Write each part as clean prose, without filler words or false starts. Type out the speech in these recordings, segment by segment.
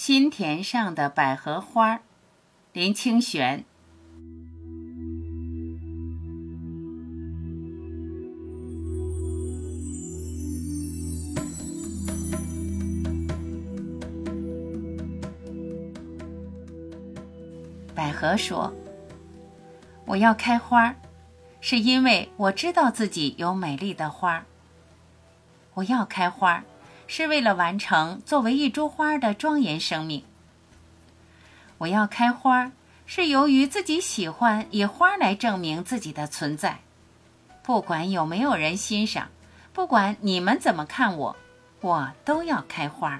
心田上的百合花，林清玄。百合说，我要开花，是因为我知道自己有美丽的花。我要开花，是为了完成作为一株花的庄严生命。我要开花，是由于自己喜欢以花来证明自己的存在。不管有没有人欣赏，不管你们怎么看我，我都要开花。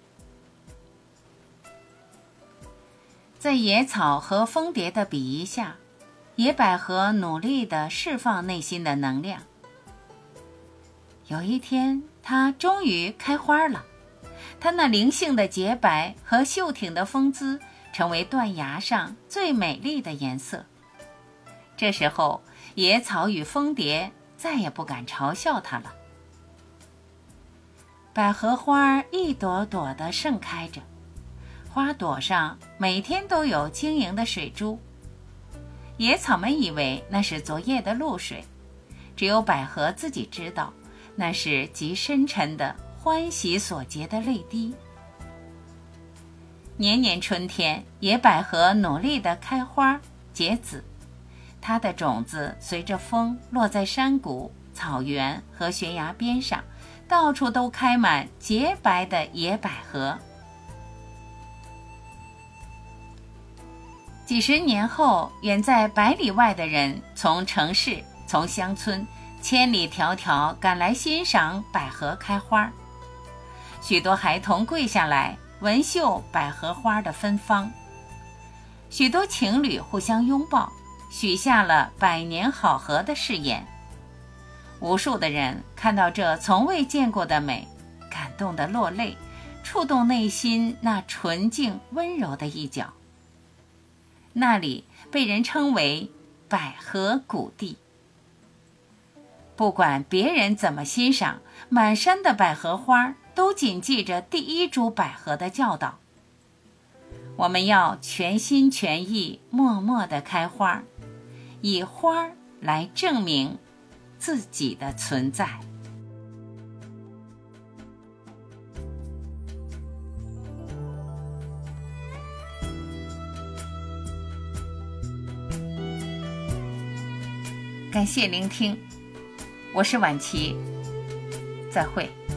在野草和蜂蝶的比翼下，野百合努力地释放内心的能量。有一天，它终于开花了，它那灵性的洁白和秀挺的风姿成为断崖上最美丽的颜色。这时候，野草与蜂蝶再也不敢嘲笑它了。百合花一朵朵地盛开着，花朵上每天都有晶莹的水珠。野草们以为那是昨夜的露水，只有百合自己知道，那是极深沉的欢喜所结的泪滴。年年春天，野百合努力地开花结籽，它的种子随着风落在山谷、草原和悬崖边上，到处都开满洁白的野百合。几十年后，远在百里外的人从城市、从乡村千里迢迢赶来欣赏百合开花。许多孩童跪下来闻嗅百合花的芬芳，许多情侣互相拥抱，许下了百年好合的誓言。无数的人看到这从未见过的美，感动得落泪，触动内心那纯净温柔的一角。那里被人称为百合谷地。不管别人怎么欣赏，满山的百合花都谨记着第一株百合的教导。我们要全心全意默默地开花，以花来证明自己的存在。感谢聆听，我是婉琪，再会。